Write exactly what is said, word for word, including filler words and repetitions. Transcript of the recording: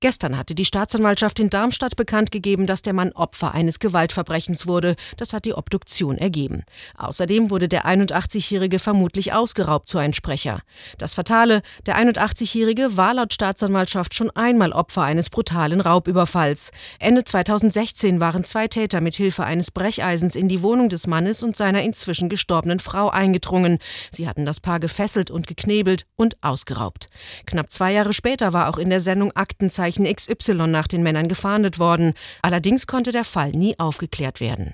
Gestern hatte die Staatsanwaltschaft in Darmstadt bekannt gegeben, dass der Mann Opfer eines Gewaltverbrechens wurde. Das hat die Obduktion ergeben. Außerdem wurde der einundachtzigjährige vermutlich ausgeraubt, so ein Sprecher. Das Fatale: Der einundachtzigjährige war laut Staatsanwaltschaft schon einmal Opfer eines brutalen Raubüberfalls. Ende zweitausendsechzehn waren zwei Täter mit Hilfe eines Brecheisens in die Wohnung des Mannes und seiner inzwischen gestorbenen Frau eingedrungen. Sie hatten das Paar gefesselt und geknebelt und ausgeraubt. Knapp zwei Jahre später war auch in der Sendung Aktenzeichen X Y nach den Männern gefahndet worden. Allerdings konnte der Fall nie aufgeklärt werden.